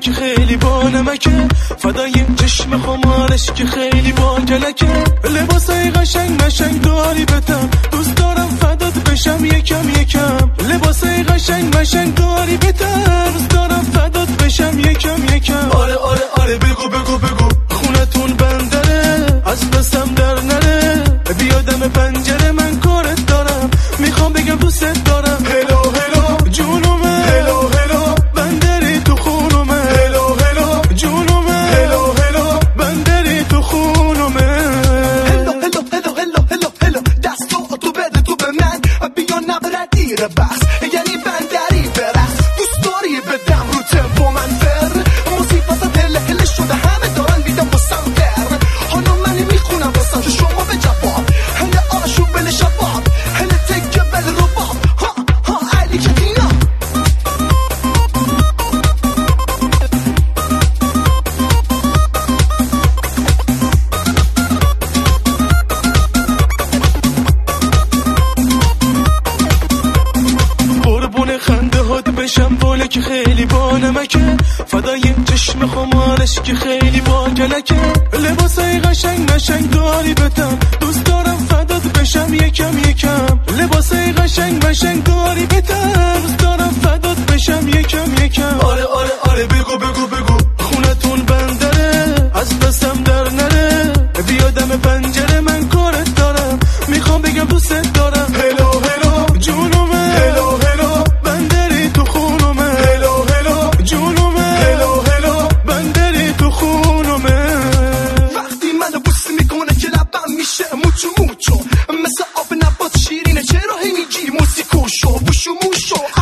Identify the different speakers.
Speaker 1: که خیلی با نمکه، فدای چشم خمارش که خیلی با کلکه. لباسای قشنگ مشنگ داری بتم، دوست دارم فدات بشم یکم یکم. لباسای قشنگ مشنگ داری بتم، دوست دارم فدات بشم یکم یکم. آره آره آره بگو بگو بگو، خونتون بندره از دستم در نره. بیادم پنجره من کارت دارم، میخوام بگم دوست دارم. هلو هلو جونومه، هلو هلو بندری تو خونومه. هلو هلو جونومه، هلو هلو بندری تو خونومه.
Speaker 2: هلو هلو هلو هلو هلو هلو دستو تو بده تو به من، بیا نبره دیر بس یعنی بندری برس. دوست داری بدم رو تمپو من فر، موسیقی هله هله شده همه دارن میدم واسم در. حالا منی میخونم واسم شما به جواب، هله آشو بله شباب، هله تکه بله رباب. ها ها علی کتینا
Speaker 1: قربون خنده هات بشم باله که خیلی با نمکه، فدای چشم خمارش که خیلی با کلکه. لباسای قشنگ مشنگ داری بتم، دوست دارم فدات بشم یکم یکم. لباسای قشنگ مشنگ داری بتم، دوست دارم فدات بشم یکم یکم. آره آره آره بگو بگو بگو، خونتون بندره از دستم در نره. بیادم پنجره من کارت دارم، میخوام بگم دوست دارم. هلو هلو جونومه، هلو هلو بندری تو خونومه. هلو هلو جونومه، هلو هلو بندری تو خونومه.
Speaker 2: وقتی منو بوس میکنه که لبم میشه موچو موچو، مثل آب نبات شیرینه چرا هی میگی موسیقوشو بوشو موشو.